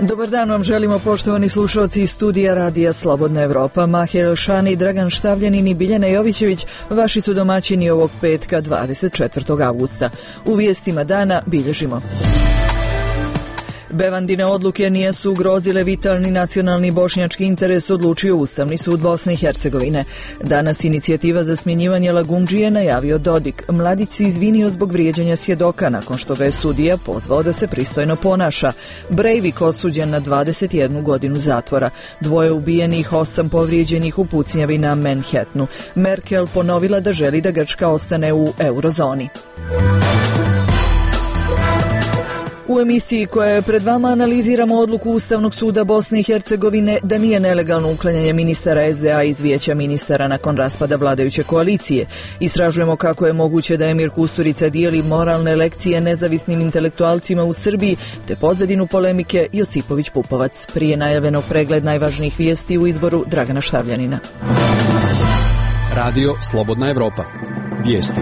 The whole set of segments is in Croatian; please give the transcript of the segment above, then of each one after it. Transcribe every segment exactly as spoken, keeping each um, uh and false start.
Dobar dan vam želimo, poštovani slušalci iz studija Radija Slobodna Evropa. Mahir Elšani, Dragan Štavljanin i Biljana Jovićević, vaši su domaćini ovog petka dvadeset četvrtog avgusta. U vijestima dana bilježimo: Bevandine odluke nisu ugrozile vitalni nacionalni bošnjački interes, odlučio Ustavni sud Bosne i Hercegovine. Danas inicijativa za smjenjivanje Lagundžije najavio Dodik. Mladić se izvinio zbog vrijeđanja svjedoka nakon što ga je sudija pozvao da se pristojno ponaša. Breivik osuđen na dvadeset jednu godinu zatvora. Dvoje ubijenih, osam povrijeđenih u pucnjavi na Manhattanu. Merkel ponovila da želi da Grčka ostane u eurozoni. U emisiji koja je pred vama analiziramo odluku Ustavnog suda Bosne i Hercegovine da nije nelegalno uklanjanje ministara es de a iz vijeća ministara nakon raspada vladajuće koalicije. Istražujemo kako je moguće da Emir Kusturica dijeli moralne lekcije nezavisnim intelektualcima u Srbiji, te pozadinu polemike Josipović Pupovac. Prije najavljenog pregled najvažnijih vijesti u izboru Dragana Štavljanina. Radio Slobodna Evropa. Vijesti.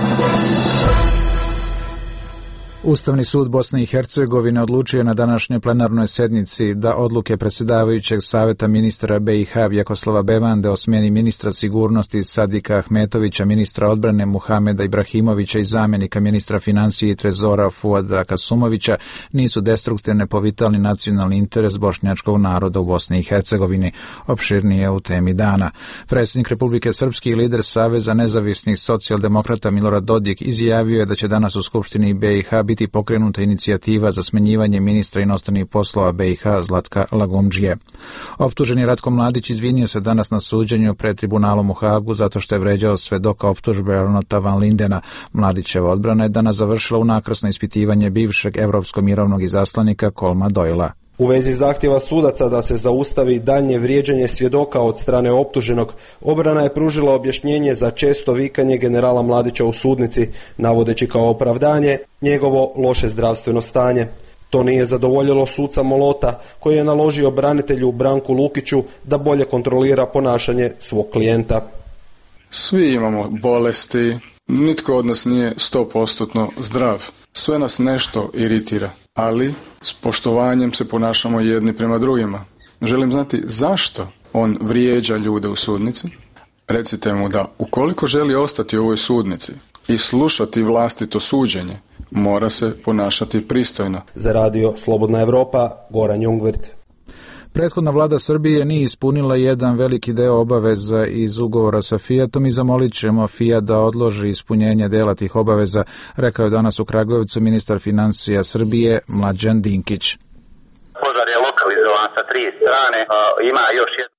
Ustavni sud Bosne i Hercegovine odlučio na današnjoj plenarnoj sjednici da odluke predsjedavajućeg savjeta ministra be i ha Vjekoslava Bevande o smjeni ministra sigurnosti Sadika Ahmetovića, ministra odbrane Muhameda Ibrahimovića i zamjenika ministra financije i trezora Fuada Kasumovića nisu destruktivne po vitalni nacionalni interes bošnjačkog naroda u Bosni i Hercegovini. Opširnije u temi dana. Predsjednik Republike Srpske i lider Saveza nezavisnih socijaldemokrata Milorad Dodik izjavio je da će danas u Skupštini be i ha biti pokrenuta inicijativa za smjenjivanje ministra inostranih poslova be i ha Zlatka Lagundžije. Optuženi Ratko Mladić izvinio se danas na suđenju pred tribunalom u Hagu zato što je vređao svedoka optužbe Arnota van Lindena. Mladićeva odbrana je danas završila unakrasno ispitivanje bivšeg evropskog mirovnog izaslanika Kolma Doyla. U vezi zahtjeva sudaca da se zaustavi daljnje vrijeđanje svjedoka od strane optuženog, obrana je pružila objašnjenje za često vikanje generala Mladića u sudnici, navodeći kao opravdanje njegovo loše zdravstveno stanje. To nije zadovoljilo suca Molota, koji je naložio branitelju Branku Lukiću da bolje kontrolira ponašanje svog klijenta. Svi imamo bolesti, nitko od nas nije sto posto zdrav. Sve nas nešto iritira, ali s poštovanjem se ponašamo jedni prema drugima. Želim znati zašto on vrijeđa ljude u sudnici. Recite mu da ukoliko želi ostati u ovoj sudnici i slušati vlastito suđenje, mora se ponašati pristojno. Za Radio Slobodna Evropa, Goran Jungwirth. Prethodna vlada Srbije nije ispunila jedan veliki deo obaveza iz ugovora sa Fiatom i zamolit ćemo Fiat da odloži ispunjenje dela tih obaveza, rekao je danas u Kragujevcu ministar financija Srbije Mlađan Dinkić. Požar je lokalizovan sa tri strane, ima još jedan.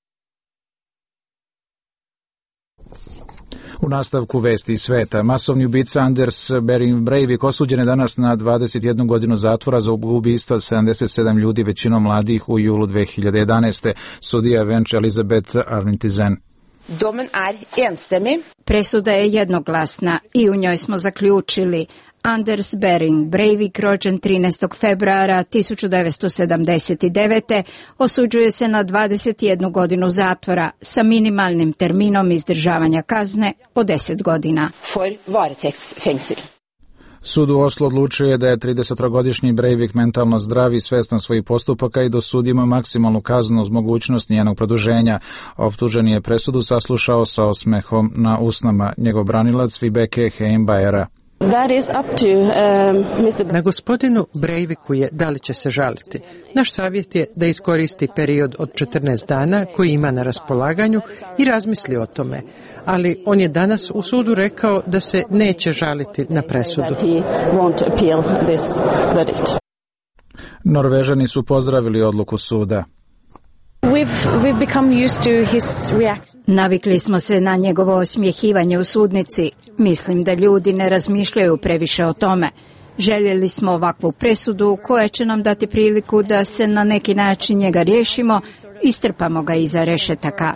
U nastavku vesti iz sveta, masovni ubica Anders Behring Breivik osuđen je danas na dvadeset jednu godinu zatvora za ubistvo sedamdeset sedam ljudi, većinom mladih, u julu dve hiljade jedanaeste. Sudija Venč Elizabeth Arntizen. Domen er enstemmig. Presuda je jednoglasna i u njoj smo zaključili: Anders Behring Breivik, rođen trinaestog februara tisuću devetsto sedamdeset devete. osuđuje se na dvadeset jednu godinu zatvora sa minimalnim terminom izdržavanja kazne od deset godina. For varetektsfengsel. Sud u Oslo odlučuje da je tridesettrogodišnji Breivik mentalno zdrav i svestan svojih postupaka i dosudi mu maksimalnu kaznu uz mogućnost njenog produženja. Optuženi je presudu saslušao sa osmehom na usnama. Njegov branilac Vibeke Heimbajera. Um, Na gospodinu Breiviku je da li će se žaliti. Naš savjet je da iskoristi period od četrnaest dana koji ima na raspolaganju i razmisli o tome. Ali on je danas u sudu rekao da se neće žaliti na presudu. Norvežani su pozdravili odluku suda. We've, we've become used to his reaction. Navikli smo se na njegovo osmjehivanje u sudnici. Mislim da ljudi ne razmišljaju previše o tome. Željeli smo ovakvu presudu koja će nam dati priliku da se na neki način njega riješimo i strpamo ga iza rešetaka.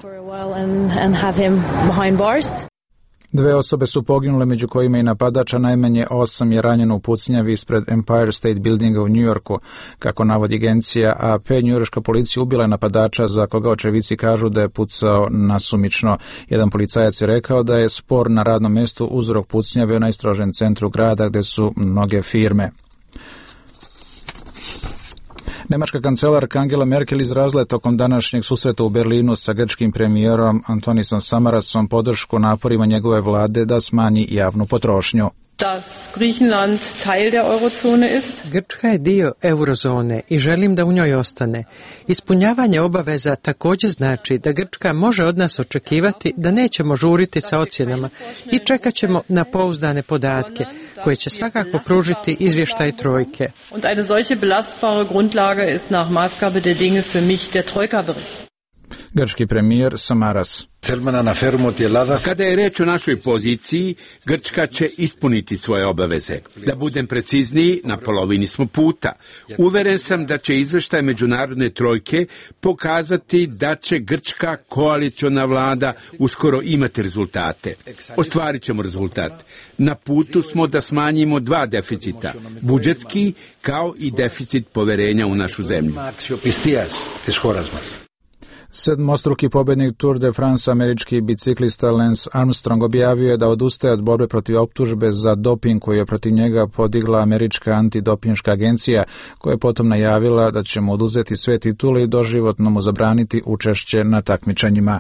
Dve osobe su poginule, među kojima i napadača, najmanje osam je ranjeno u pucnjavi ispred Empire State Buildinga u Njujorku. Kako navodi agencija A P, njujorška policija ubila je napadača za koga očevici kažu da je pucao nasumično. Jedan policajac je rekao da je spor na radnom mjestu uzrok pucnjave u najstrožem centru grada gdje su mnoge firme. Nemačka kancelarka Angela Merkel izrazila je tokom današnjeg susreta u Berlinu sa grčkim premijerom Antonisom Samarasom podršku naporima njegove vlade da smanji javnu potrošnju. dass Griechenland Teil der Eurozone ist. Grčka je dio eurozone i želim da u njoj ostane. Ispunjavanje obaveza također znači da Grčka može od nas očekivati da nećemo žuriti sa ocjenama i čekat ćemo na pouzdane podatke koje će svakako pružiti izvještaj trojke. Und eine solche belastbare Grundlage ist nach Maßgabe der Dinge für mich der Troika-Bericht. Grčki premijer Samaras. Kada je reč o našoj poziciji, Grčka će ispuniti svoje obaveze. Da budem precizniji, na polovini smo puta. Uveren sam da će izveštaj međunarodne trojke pokazati da će grčka koaliciona vlada uskoro imati rezultate. Ostvarit ćemo rezultat. Na putu smo da smanjimo dva deficita, budžetski kao i deficit poverenja u našu zemlju. Sedmostruki pobjednik Tour de France, američki biciklista Lance Armstrong, objavio je da odustaje od borbe protiv optužbe za doping koju je protiv njega podigla američka antidopinška agencija, koja je potom najavila da će mu oduzeti sve titule i doživotno mu zabraniti učešće na takmičenjima.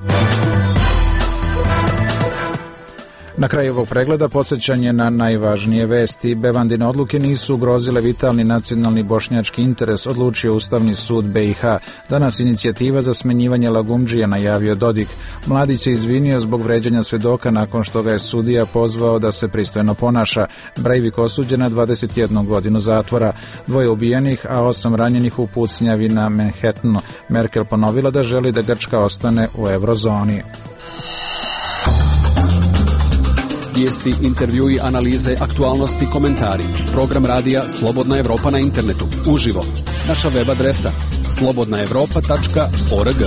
Na kraju ovog pregleda podsjećanje na najvažnije vesti. Bevandine odluke nisu ugrozile vitalni nacionalni bošnjački interes, odlučio Ustavni sud B i H. Danas inicijativa za smenjivanje Lagumdžije, najavio Dodik. Mladić se izvinio zbog vređanja svedoka nakon što ga je sudija pozvao da se pristojno ponaša. Breivik osuđen na dvadeset jednu godinu zatvora. Dvoje ubijenih, a osam ranjenih u pucnjavi na Manhattanu. Merkel ponovila da želi da Grčka ostane u eurozoni. Vijesti, intervjui, analize, aktualnosti, komentari. Program radija Slobodna Evropa na internetu. Uživo. Naša web adresa slobodna evropa tačka org.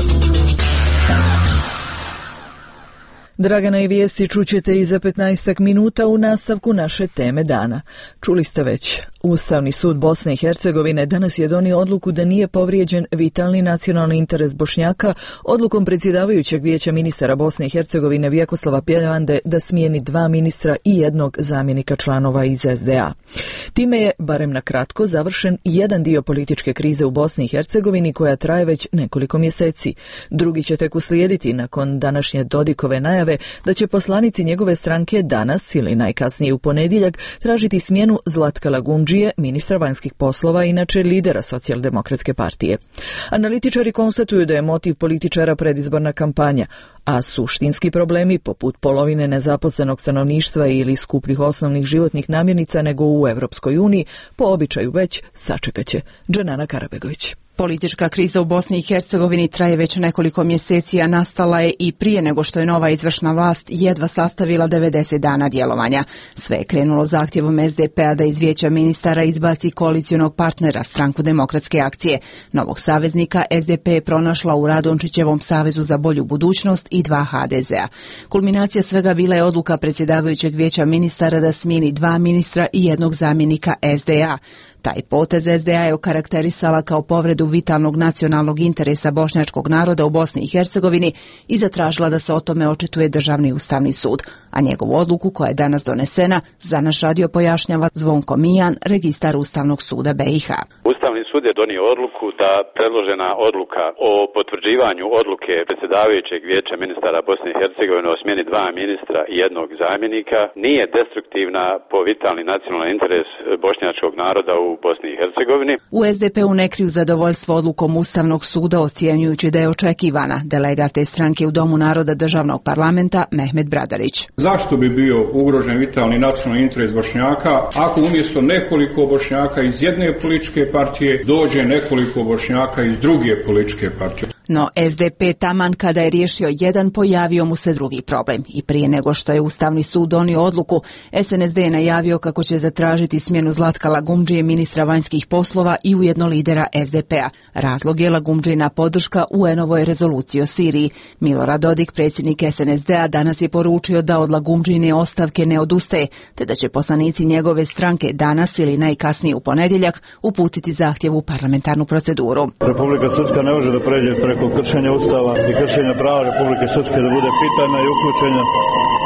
Dragana i vijesti čućete i za petnaestak minuta u nastavku naše teme dana. Čuli ste već, Ustavni sud Bosne i Hercegovine danas je donio odluku da nije povrijeđen vitalni nacionalni interes Bošnjaka odlukom predsjedavajućeg vijeća ministara Bosne i Hercegovine Vjekoslava Bevande da smijeni dva ministra i jednog zamjenika članova iz S D A. Time je, barem na kratko, završen jedan dio političke krize u Bosni i Hercegovini koja traje već nekoliko mjeseci. Drugi će tek uslijediti nakon današnje Dodikove najave da će poslanici njegove stranke danas ili najkasnije u ponedjeljak tražiti smjenu Zlatka Lagumdžije, ministra vanjskih poslova, inače lidera Socijaldemokratske partije. Analitičari konstatuju da je motiv političara predizborna kampanja, a suštinski problemi poput polovine nezaposlenog stanovništva ili skupljih osnovnih životnih namirnica nego u Europskoj uniji po običaju već sačekaće. Dženana Karabegović. Politička kriza u Bosni i Hercegovini traje već nekoliko mjeseci, a nastala je i prije nego što je nova izvršna vlast jedva sastavila devedeset dana djelovanja. Sve je krenulo zahtjevom S D P-a da iz vijeća ministara izbaci koalicionog partnera, Stranku demokratske akcije. Novog saveznika S D P je pronašla u Radončićevom Savezu za bolju budućnost i dva H D Z-a. Kulminacija svega bila je odluka predsjedavajućeg vijeća ministara da smijeni dva ministra i jednog zamjenika S D A. Taj potez S D A je okarakterisala kao povredu vitalnog nacionalnog interesa bošnjačkog naroda u Bosni i Hercegovini i zatražila da se o tome očituje Državni ustavni sud, a njegovu odluku koja je danas donesena za naš radio pojašnjava Zvonko Mijan, registar Ustavnog suda B i H. Ustavni sud je donio odluku da predložena odluka o potvrđivanju odluke predsjedavajućeg vijeća ministara Bosne i Hercegovine o smjeni dva ministra i jednog zamjenika nije destruktivna po vitalni nacionalni interes bošnjačkog naroda u Bosni i Hercegovini. U S D P-u ne kriju zadovoljstvo odlukom Ustavnog suda, ocjenjujući da je očekivana. Delegat te stranke u Domu naroda Državnog parlamenta Mehmet Bradarić. Zašto bi bio ugrožen vitalni nacionalni interes Bošnjaka ako umjesto nekoliko Bošnjaka iz jedne političke partije dođe nekoliko Bošnjaka iz druge političke partije? No S D P taman kada je riješio jedan, pojavio mu se drugi problem. I prije nego što je Ustavni sud donio odluku, S N S D je najavio kako će zatražiti smjenu Zlatka Lagumdžije, ministra vanjskih poslova i ujedno lidera S D P-a. Razlog je Lagumdžijina podrška U N-ovoj rezoluciji o Siriji. Milorad Dodik, predsjednik S N S D-a, danas je poručio da od Lagumdžijine ostavke ne odustaje, te da će poslanici njegove stranke danas ili najkasnije u ponedjeljak uputiti zahtjev u parlamentarnu proceduru. Republika Srpska ne može da pređe preko kršenja Ustava i kršenja prava Republike Srpske da bude pitana i uključenja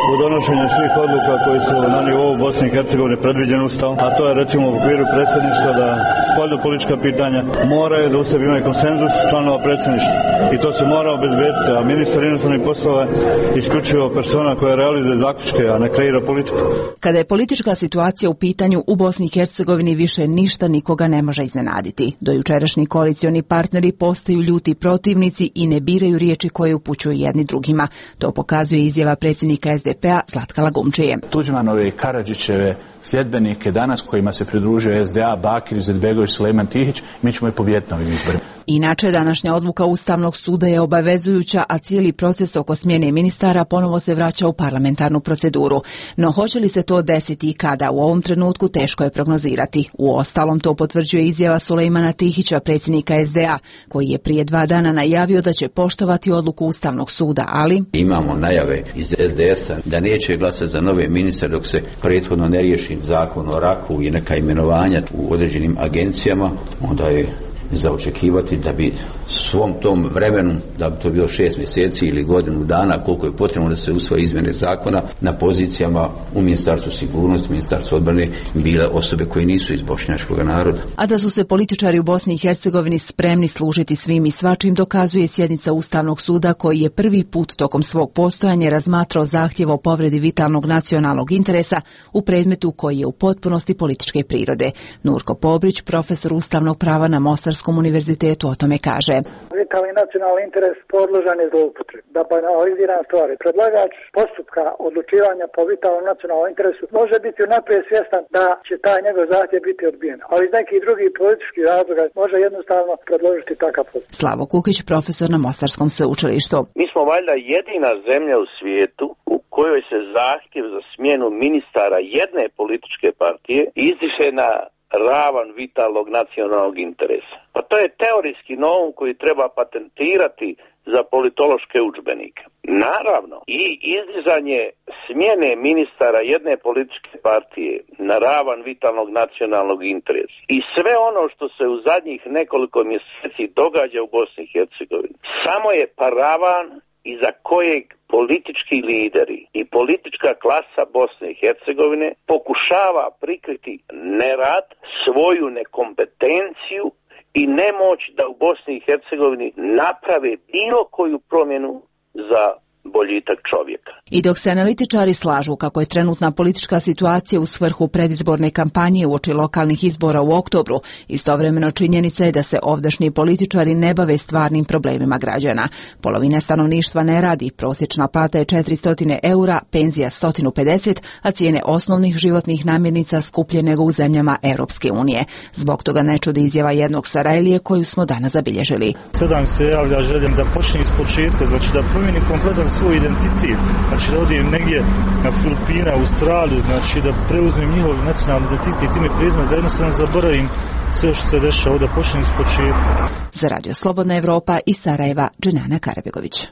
u donošenju svih odluka koji su na nivou Bosne i Hercegovine predviđeni Ustavom, a to je recimo u okviru predsjedništva da spoljnopolitička pitanja moraju da u sebi imaju konsenzus članova predsjedništva i to se mora obezbediti, a ministar inostranih poslova je isključivo persona koja realizuje zaključke, a ne kreira politiku. Kada je politička situacija u pitanju u Bosni i Hercegovini, više ništa nikoga ne može iznenaditi. Dojučerašnji koalicioni partneri postaju ljuti protivnici i ne biraju riječi koje upućuju jedni drugima. To pokazuje izjava predsjednika es de pe-a Zlatka Lagumdžije. Tuđmanove i Karadžićeve sljedbenike danas kojima se pridružuje es de a, Bakir Izetbegović, Sulejman Tihić, mi ćemo i pobijediti na ovim izborima. Inače, današnja odluka Ustavnog suda je obavezujuća, a cijeli proces oko smjene ministara ponovo se vraća u parlamentarnu proceduru. No hoće li se to desiti i kada? U ovom trenutku teško je prognozirati. U ostalom to potvrđuje izjava Sulejmana Tihića, predsjednika es de a, koji je prije dva dana najavio da će poštovati odluku Ustavnog suda, ali... Imamo najave iz es de es-a da neće glasati za nove ministre dok se prethodno ne riješi zakon o raku i neka imenovanja u određenim agencijama, onda je za očekivati da bi svom tom vremenu, da bi to bilo šest mjeseci ili godinu dana, koliko je potrebno da se usvoje izmjene zakona, na pozicijama u Ministarstvu sigurnosti, Ministarstvu odbrane bile osobe koje nisu iz bošnjačkog naroda. A da su se političari u Bosni i Hercegovini spremni služiti svim i svačim, dokazuje sjednica Ustavnog suda koji je prvi put tokom svog postojanja razmatrao zahtjev o povredi vitalnog nacionalnog interesa u predmetu koji je u potpunosti političke prirode. Nurko Pobrić, profesor ustavnog prava na Mostarskom univerzitetu, o tome kaže. Vitalni nacionalni interes podložan je zloupotrebi. Da banaliziram stvari. Predlagač postupka odlučivanja po vitalnom nacionalnom interesu može biti unaprijed svjestan da će taj njegov zahtjev biti odbijen, ali iz nekih drugih političkih razloga može jednostavno predložiti takav postupak. Slavo Kukić, profesor na Mostarskom sveučilištu. Mi smo valjda jedina zemlja u svijetu u kojoj se zahtjev za smjenu ministara jedne političke partije izdiše na ravan vitalnog nacionalnog interesa. Pa to je teorijski novum koji treba patentirati za politološke udžbenike. Naravno, i izdizanje smjene ministara jedne političke partije na ravan vitalnog nacionalnog interesa i sve ono što se u zadnjih nekoliko mjeseci događa u Bosni i Hercegovini samo je paravan iza kojeg politički lideri i politička klasa Bosne i Hercegovine pokušava prikriti nerad, svoju nekompetenciju i nemoć da u Bosni i Hercegovini naprave bilo koju promjenu za boljitak čovjeka. I dok se analitičari slažu kako je trenutna politička situacija u svrhu predizborne kampanje uoči lokalnih izbora u oktobru, istovremeno činjenica je da se ovdašnji političari ne bave stvarnim problemima građana. Polovina stanovništva ne radi, prosječna plata je četiristo eura, penzija sto pedeset, a cijene osnovnih životnih namirnica skuplje nego u zemljama Europske unije. Zbog toga ne čudi izjava jednog Sarajlije koju smo danas zabilježili. Sada mi se javlja željem da počne iz početka, znači da promijeni kompletan svoj identitet, znači da odijem negdje na Filipine, Australiju, znači da preuzmem njihov nacionalni identitet, ime prezime, da jednostavno zaboravim sve što se dešava, da počnem iz početka. Za Radio Slobodna Evropa iz Sarajeva, Dženana Karabegović.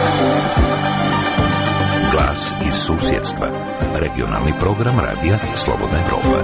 Glas iz susjedstva. Regionalni program radija Slobodna Evropa.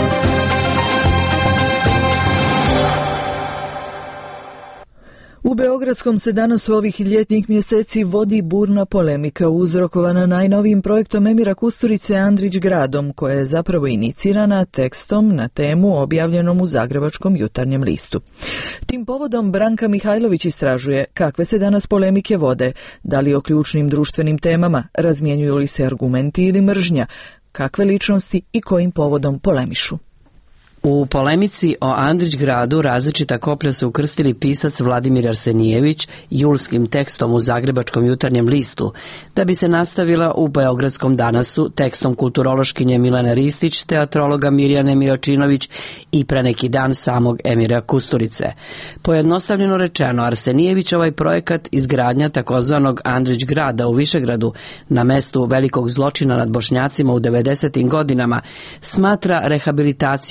U Beogradskom se danas u ovih ljetnih mjeseci vodi burna polemika uzrokovana najnovijim projektom Emira Kusturice Andrić gradom, koja je zapravo inicirana tekstom na temu objavljenom u Zagrebačkom jutarnjem listu. Tim povodom Branka Mihajlović istražuje kakve se danas polemike vode, da li o ključnim društvenim temama, razmjenjuju li se argumenti ili mržnja, kakve ličnosti i kojim povodom polemišu. U polemici o Andrić gradu različita koplja su ukrstili pisac Vladimir Arsenijević julskim tekstom u Zagrebačkom jutarnjem listu, da bi se nastavila u Beogradskom danasu tekstom kulturološkinje Milene Ristić, teatrologa Mirjane Miračinović i pre neki dan samog Emira Kusturice. Pojednostavljeno rečeno, Arsenijević ovaj projekat izgradnja takozvanog Andrić grada u Višegradu na mestu velikog zločina nad Bošnjacima u devedesetim godinama smatra rehabilitacijom zločina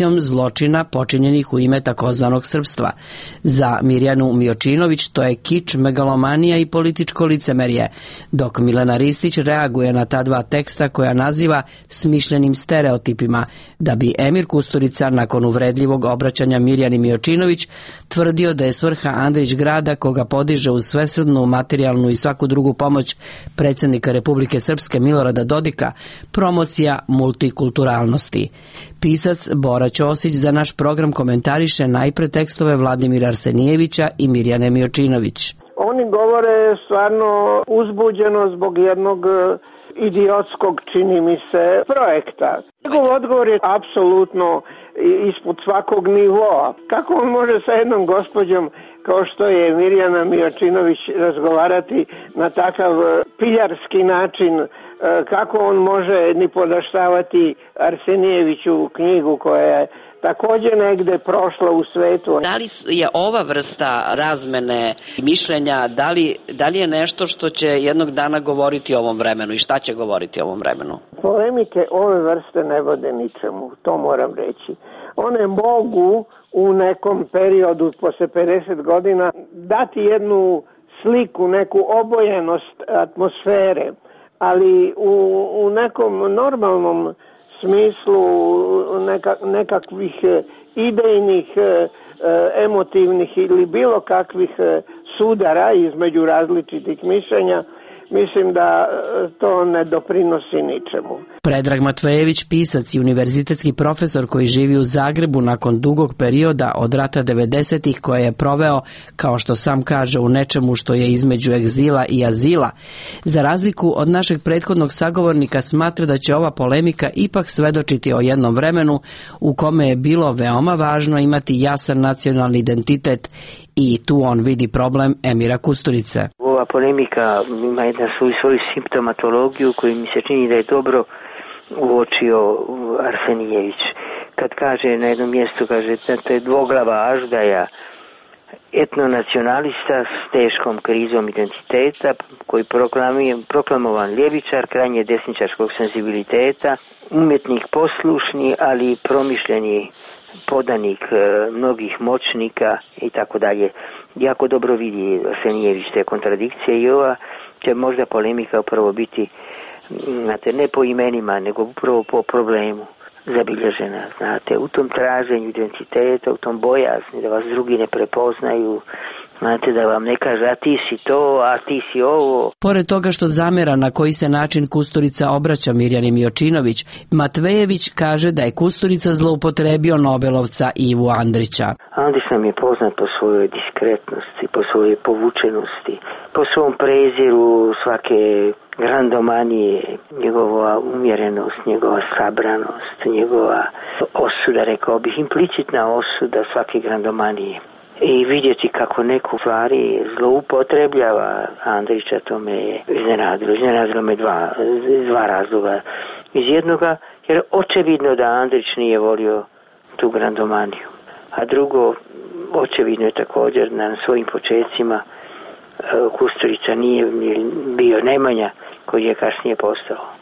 zločina počinjenih u ime takozvanog srpstva. Za Mirjanu Miočinović to je kič, megalomanija i političko licemerje, dok Milena Ristić reaguje na ta dva teksta koja naziva smišljenim stereotipima, da bi Emir Kusturica nakon uvredljivog obraćanja Mirjani Miočinović tvrdio da je svrha Andrić grada, koga podiže uz svesrdnu, materijalnu i svaku drugu pomoć predsjednika Republike Srpske Milorada Dodika, promocija multikulturalnosti. Pisac Bora Ćosić za naš program komentariše najpre tekstove Vladimira Arsenijevića i Mirjane Miočinović. Oni govore stvarno uzbuđeno zbog jednog idiotskog, čini mi se, projekta. Njegov odgovor je apsolutno ispod svakog nivoa. Kako on može sa jednom gospođom kao što je Mirjana Miočinović razgovarati na takav piljarski način, kako on može ni podaštavati Arsenijeviću knjigu koja je također negde prošla u svetu. Da li je ova vrsta razmene mišljenja, da li, da li je nešto što će jednog dana govoriti o ovom vremenu i šta će govoriti o ovom vremenu? Polemike ove vrste ne vode ničemu, to moram reći. One mogu u nekom periodu posle pedeset godina dati jednu sliku, neku obojenost atmosfere, ali u, u nekom normalnom smislu neka, nekakvih idejnih, emotivnih ili bilo kakvih sudara između različitih mišljenja, mislim da to ne doprinosi ničemu. Predrag Matvejević, pisac i univerzitetski profesor koji živi u Zagrebu nakon dugog perioda od rata devedesetih koje je proveo, kao što sam kaže, u nečemu što je između egzila i azila, za razliku od našeg prethodnog sagovornika smatra da će ova polemika ipak svedočiti o jednom vremenu u kome je bilo veoma važno imati jasan nacionalni identitet i tu on vidi problem Emira Kusturice. Ova polemika ima jedna svoju, svoju simptomatologiju koju mi se čini da je dobro uočio Arsenijević. Kad kaže na jednom mjestu, kaže, to je dvoglava aždaja, etnonacionalista s teškom krizom identiteta, koji proklamovan ljevičar, krajnje desničarskog senzibiliteta, umjetnik poslušni, ali promišljeni podanik mnogih moćnika i tako dalje. Jako dobro vidi Arsenijević te kontradikcije i ova će možda polemika upravo biti, znate, ne po imenima, nego upravo po problemu zabilježena, znate, u tom traženju identiteta, u tom bojazni da vas drugi ne prepoznaju, znate, da vam ne kaže a ti si to, a ti si ovo. Pored toga što zamera na koji se način Kusturica obraća Mirjani Miočinović, Matvejević kaže da je Kusturica zloupotrebio Nobelovca Ivu Andrića. Andrić nam je poznat po svojoj diskretnosti, po svojoj povučenosti, po svom preziru svake grandomanije, njegova umjerenost, njegova sabranost, njegova osuda, rekao bih, implicitna osuda svake grandomanije. I vidjeti kako neku stvari zloupotrebljava Andrića, to me je iznenadilo. Iznenadilo me dva, dva razloga. Iz jednoga, jer očevidno da Andrić nije volio tu grandomaniju. A drugo, očevidno je također na svojim počecima Kusturica nije bio Nemanja, koji je kasnije postao. E,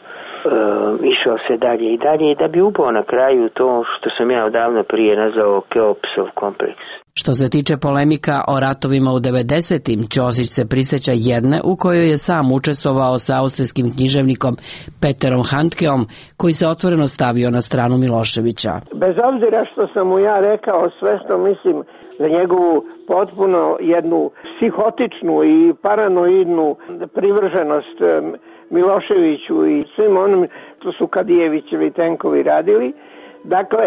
išao se dalje i dalje da bi upao na kraju to što sam ja odavno prije nazvao Keopsov kompleks. Što se tiče polemika o ratovima u devedesetim, Ćosić se prisjeća jedne u kojoj je sam učestvovao sa austrijskim književnikom Peterom Handkeom, koji se otvoreno stavio na stranu Miloševića. Bez obzira što sam mu ja rekao sve što mislim za njegovu potpuno jednu psihotičnu i paranoidnu privrženost Miloševiću i svim onim što su Kadijevićevi tenkovi radili, dakle,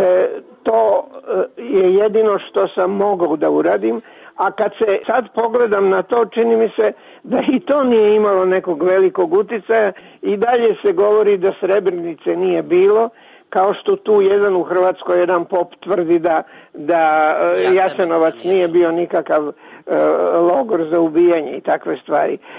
to je jedino što sam mogao da uradim, a kad se sad pogledam na to, čini mi se da i to nije imalo nekog velikog uticaja i dalje se govori da Srebrenice nije bilo, kao što tu jedan u Hrvatskoj, jedan pop tvrdi da, da Jasenovac nije bio nikakav uh, logor za ubijanje i takve stvari. E,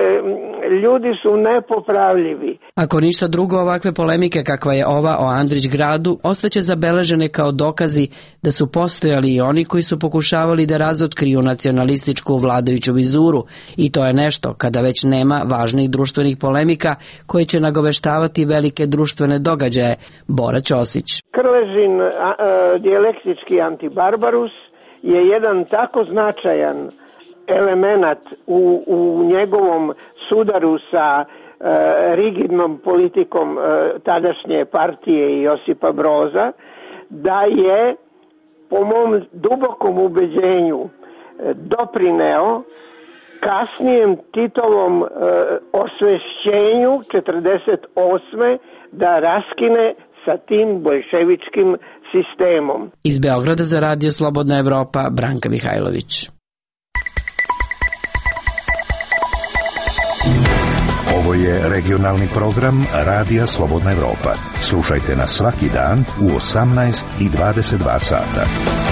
ljudi su nepopravljivi. Ako ništa drugo, ovakve polemike kakva je ova o Andrić gradu ostaće zabeležene kao dokazi da su postojali i oni koji su pokušavali da razotkriju nacionalističku vladajuću vizuru i to je nešto kada već nema važnih društvenih polemika koje će nagoveštavati velike društvene događaje. Bora Ćosić. Krležin a, a, dijalektički antibarbarus je jedan tako značajan elemenat u, u njegovom sudaru sa e, rigidnom politikom e, tadašnje partije Josipa Broza, da je po mom dubokom ubeđenju e, doprineo kasnijem Titovom e, osvešćenju četrdeset osme da raskine sa tim bolševičkim sistemom. Iz Beograda za Radio Slobodna Evropa, Branka Mihajlović. Ovo je regionalni program Radija Slobodna Evropa. Slušajte nas svaki dan u osamnaest i dvadeset dva sata.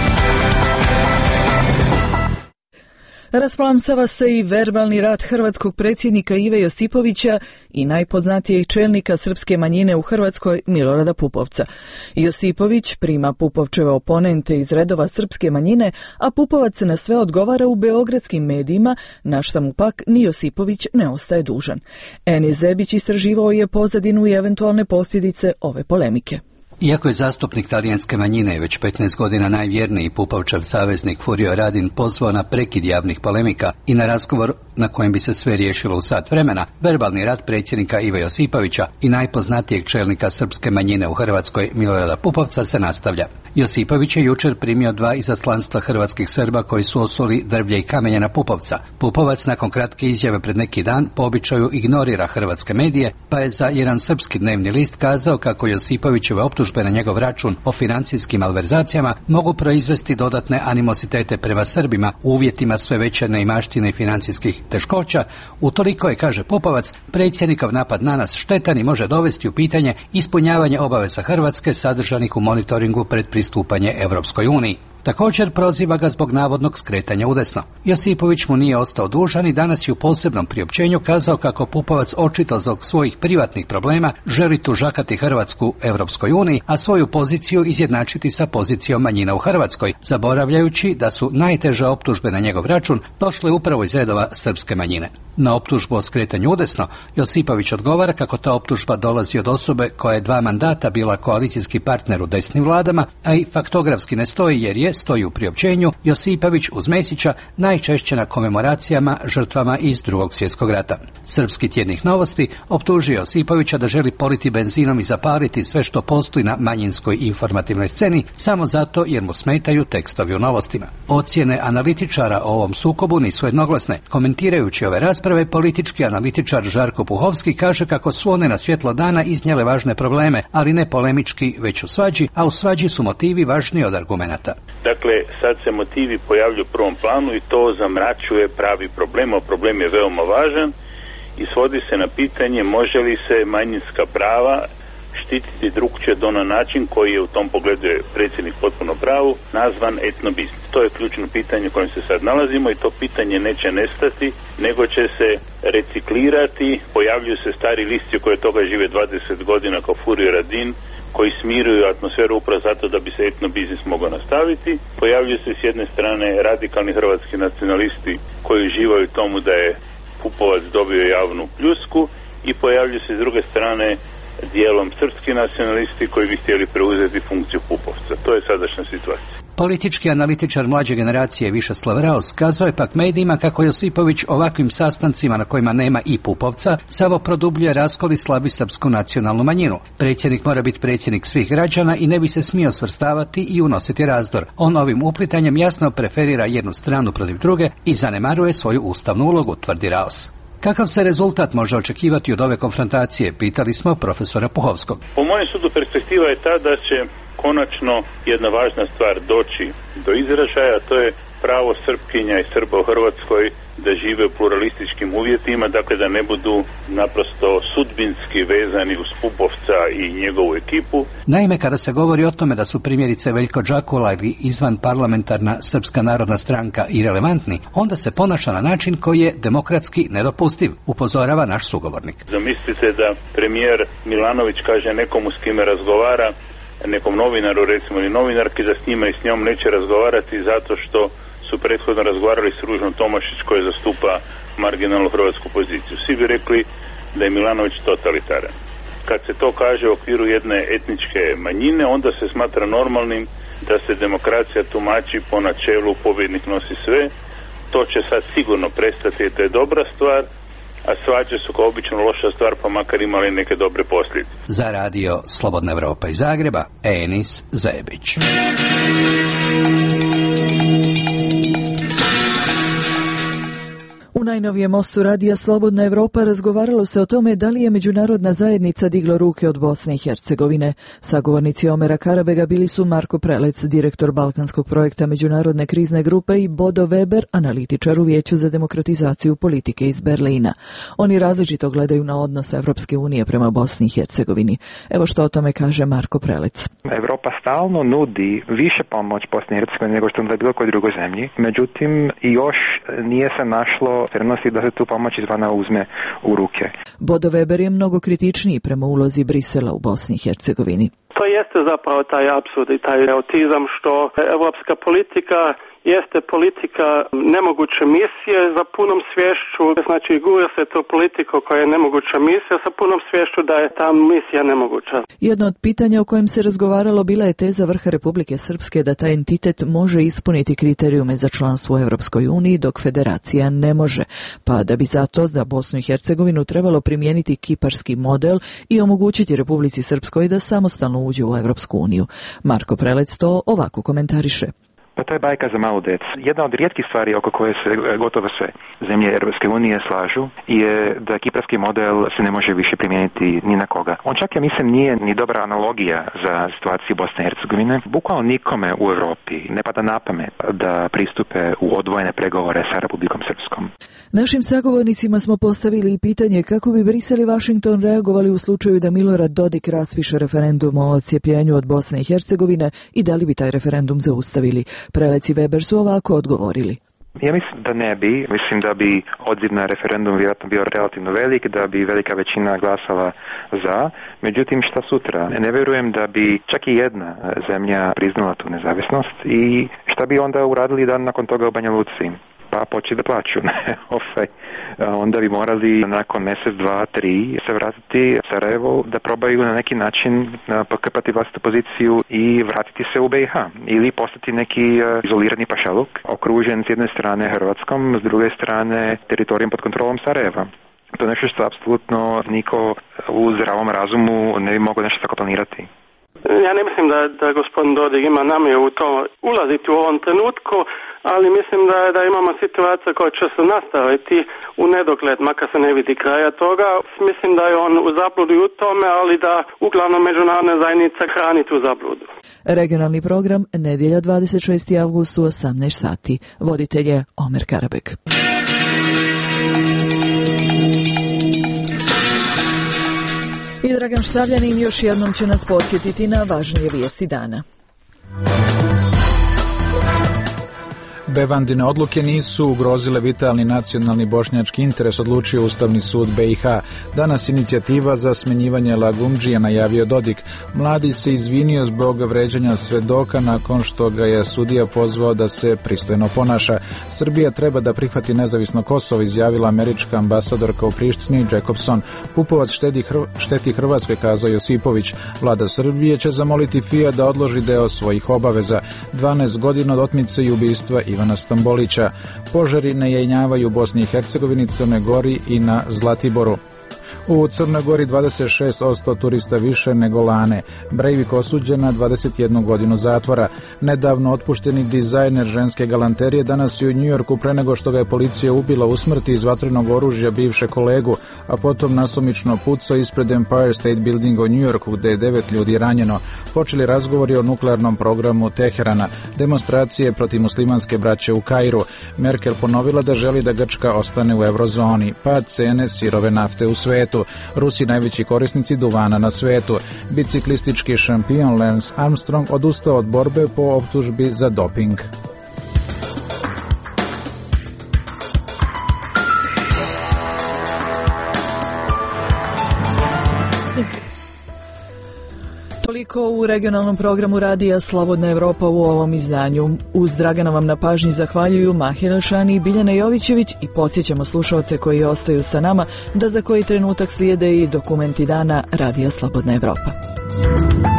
Rasplamsava se i verbalni rat hrvatskog predsjednika Ive Josipovića i najpoznatijeg čelnika srpske manjine u Hrvatskoj Milorada Pupovca. Josipović prima Pupovčeve oponente iz redova srpske manjine, a Pupovac na sve odgovara u beogradskim medijima, na šta mu pak ni Josipović ne ostaje dužan. Enis Zebić istraživao je pozadinu i eventualne posljedice ove polemike. Iako je zastupnik talijanske manjine već petnaest godina najvjerniji Pupovčev saveznik Furio Radin pozvao na prekid javnih polemika i na razgovor na kojem bi se sve riješilo u sat vremena, verbalni rat predsjednika Ive Josipovića i najpoznatijeg čelnika srpske manjine u Hrvatskoj Milorada Pupovca se nastavlja. Josipović je jučer primio dva izaslanstva hrvatskih Srba koji su osuli drvlje i kamenje na Pupovca. Pupovac nakon kratke izjave pred neki dan po običaju ignorira hrvatske medije, pa je za jedan srpski dnevni list kazao kako Josipovićeve optužbe na njegov račun o financijskim malverzacijama mogu proizvesti dodatne animositete prema Srbima u uvjetima sve veće neimaštine i financijskih teškoća. Utoliko je, kaže Pupovac, predsjednikov napad na nas štetan i može dovesti u pitanje ispunjavanje obaveza Hrvatske sadržanih u monitoringu pred pristupanje Europskoj uniji. Također proziva ga zbog navodnog skretanja udesno. Josipović mu nije ostao dužan i danas je u posebnom priopćenju kazao kako Pupovac očito zbog svojih privatnih problema želi tužakati Hrvatsku Europskoj uniji, a svoju poziciju izjednačiti sa pozicijom manjina u Hrvatskoj, zaboravljajući da su najteže optužbe na njegov račun došle upravo iz redova srpske manjine. Na optužbu o skretanju udesno Josipović odgovara kako ta optužba dolazi od osobe koja je dva mandata bila koalicijski partner u desnim vladama, a i faktografski ne stoji jer je, stoji u priopćenju, Josipović uz Mesića najčešće na komemoracijama žrtvama iz Drugog svjetskog rata. Srpski tjednik Novosti optužio Josipovića da želi politi benzinom i zapaliti sve što postoji na manjinskoj informativnoj sceni samo zato jer mu smetaju tekstovi u Novostima. Ocjene analitičara o ovom sukobu nisu jednoglasne. Komentirajući ove rasprave, politički analitičar Žarko Puhovski kaže kako su one na svjetlo dana iznijele važne probleme, ali ne polemički, već u svađi, a u svađi su motivi važniji od argumenata. Dakle, sad se motivi pojavljuju u prvom planu i to zamračuje pravi problem, a problem je veoma važan i svodi se na pitanje može li se manjinska prava štititi drugčije do na način koji je u tom pogledu je predsjednik potpuno pravu nazvan etnobiznis. To je ključno pitanje u kojem se sad nalazimo i to pitanje neće nestati, nego će se reciklirati, pojavljuju se stari listi koji od toga žive dvadeset godina kao Furio Radin, koji smiruju atmosferu upravo zato da bi se etnobiznis mogao nastaviti. Pojavljuju se s jedne strane radikalni hrvatski nacionalisti koji uživaju tomu da je Pupovac dobio javnu pljusku i pojavljuju se s druge strane dijelom srpski nacionalisti koji bi htjeli preuzeti funkciju Pupovca. To je sadašnja situacija. Politički analitičar mlađe generacije Višeslav Raos kazao je pak medijima kako Josipović ovakvim sastancima na kojima nema i Pupovca samo produbljuje raskol i slabi srpsku nacionalnu manjinu. Predsjednik mora biti predsjednik svih građana i ne bi se smio svrstavati i unositi razdor. On ovim uplitanjem jasno preferira jednu stranu protiv druge i zanemaruje svoju ustavnu ulogu, tvrdi Raos. Kakav se rezultat može očekivati od ove konfrontacije, pitali smo profesora Puhovskog. Po mojem sudu perspektiva je ta da će konačno jedna važna stvar doći do izražaja, a to je pravo Srpkinja i Srba u Hrvatskoj da žive u pluralističkim uvjetima, dakle da ne budu naprosto sudbinski vezani uz Pupovca i njegovu ekipu. Naime, kada se govori o tome da su primjerice Veljko Džakula ili izvan parlamentarna Srpska narodna stranka irelevantni, onda se ponaša na način koji je demokratski nedopustiv, upozorava naš sugovornik. Zamislite da premijer Milanović kaže nekomu s kime razgovara nekom novinaru, recimo, ili novinarki da s njima i s njom neće razgovarati zato što su prethodno razgovarali s Ružom Tomašić koja zastupa marginalnu hrvatsku poziciju. Svi bi rekli da je Milanović totalitaran. Kad se to kaže u okviru jedne etničke manjine, onda se smatra normalnim da se demokracija tumači po načelu pobjednik nosi sve. To će sad sigurno prestati i to je dobra stvar, a svađe su kao obično loša stvar, pa makar imali neke dobre posljedice. Za radio Slobodna Evropa iz Zagreba, Enis Zajebić. U najnovijem mostu radija Slobodna Evropa razgovaralo se o tome da li je međunarodna zajednica diglo ruke od Bosne i Hercegovine. Sagovornici Omera Karabega bili su Marko Prelec, direktor Balkanskog projekta Međunarodne krizne grupe, i Bodo Weber, analitičar u Vijeću za demokratizaciju politike iz Berlina. Oni različito gledaju na odnos Evropske unije prema Bosni i Hercegovini. Evo što o tome kaže Marko Prelec. Evropa stalno nudi više pomoć Bosni i Hercegovini nego što nudi bilo kojoj drugoj zemlji. Međutim, još nije se našlo spremnosti da se tu pomoć izvana uzme u ruke. Bodo Weber je mnogo kritičniji prema ulozi Brisela u Bosni i Hercegovini. To jeste zapravo taj apsurd i taj autizam što evropska politika jeste politika nemoguće misije za punom svješću, znači gura se to politiko koja je nemoguća misija sa punom svješću da je ta misija nemoguća. Jedno od pitanja o kojem se razgovaralo bila je teza vrha Republike Srpske da taj entitet može ispuniti kriterijume za članstvo u Europskoj uniji, dok federacija ne može, pa da bi zato za Bosnu i Hercegovinu trebalo primijeniti kiparski model i omogućiti Republici Srpskoj da samostalno uđe u Europsku uniju. Marko Prelec to ovako komentariše. Pa to je bajka za malu decu. Jedna od rijetkih stvari oko koje se gotovo sve zemlje Europske unije slažu je da kiparski model se ne može više primijeniti ni na koga. On čak, ja mislim, nije ni dobra analogija za situaciju Bosne i Hercegovine. Bukvalno nikome u Europi ne pada na pamet da pristupe u odvojene pregovore sa Republikom Srpskom. Našim sagovornicima smo postavili i pitanje kako bi Brisel i Washington reagovali u slučaju da Milorad Dodik raspiše referendum o odcijepljenju od Bosne i Hercegovine i da li bi taj referendum zaustavili. Prelec i Weber su ovako odgovorili. Ja mislim da ne bi. Mislim da bi odziv na referendum vjerojatno bio relativno velik, da bi velika većina glasala za. Međutim, šta sutra? Ne vjerujem da bi čak i jedna zemlja priznala tu nezavisnost i šta bi onda uradili dan nakon toga u Banja Luci? Pa početi da plaću. Onda bi morali nakon mjesec, dva, tri se vratiti u Sarajevo da probaju na neki način pokrpati vlastitu poziciju i vratiti se u B i H. Ili postati neki izolirani pašaluk, okružen s jedne strane Hrvatskom, s druge strane teritorijem pod kontrolom Sarajeva. To je nešto što apsolutno niko u zdravom razumu ne bi mogao nešto tako planirati. Ja ne mislim da, da gospodin Dodik ima namjeru u to ulaziti u ovom trenutku, ali mislim da, da imamo situaciju koja će se nastaviti u nedogled, makar se ne vidi kraja toga. Mislim da je on u zabludi u tome, ali da uglavnom međunarodna zajednica hrani tu zabludu. Regionalni program, nedjelja dvadeset šesti avgust u osamnaest sati. Voditelj je Omer Karabek. I Dragan Štavljanin još jednom će nas podsjetiti na važnije vijesti dana. Bevandine odluke nisu ugrozile vitalni nacionalni bošnjački interes, odlučio Ustavni sud B i H. Danas inicijativa za smjenjivanje Lagumdžija najavio Dodik. Mladić se izvinio zbog vređanja svedoka nakon što ga je sudija pozvao da se pristojno ponaša. Srbija treba da prihvati nezavisno Kosovo, izjavila američka ambasadorka u Prištini Jacobson. Pupovac štedi Hrv... šteti Hrvatskoj, kazao Josipović. Vlada Srbije će zamoliti Fija da odloži deo svojih obaveza. dvanaest godina od otmice i ubistva Ivana Stambolića. Požari ne jenjavaju u Bosni i Hercegovini, Crnoj Gori i na Zlatiboru. U Crnoj Gori dvadeset šest posto turista više nego lane. Breivik osuđen na dvadeset jednu godinu zatvora. Nedavno otpušteni dizajner ženske galanterije danas je u Njujorku pre nego što ga je policija ubila u smrti iz vatrenog oružja bivše kolegu, a potom nasumično pucao ispred Empire State Buildinga u Njujorku gde je devet ljudi ranjeno. Počeli razgovori o nuklearnom programu Teherana. Demonstracije protiv muslimanske braće u Kairu. Merkel ponovila da želi da Grčka ostane u eurozoni. Pad cene sirove nafte u svetu. Rusi najveći korisnici duvana na svetu. Biciklistički šampion Lance Armstrong odustao od borbe po optužbi za doping. Toliko u regionalnom programu radija Slobodna Evropa u ovom izdanju. Uz Dragana vam na pažnji zahvaljuju Mahir Elšani i Biljana Jovićević i podsjećamo slušaoce koji ostaju sa nama da za koji trenutak slijede i dokumenti dana radija Slobodna Evropa.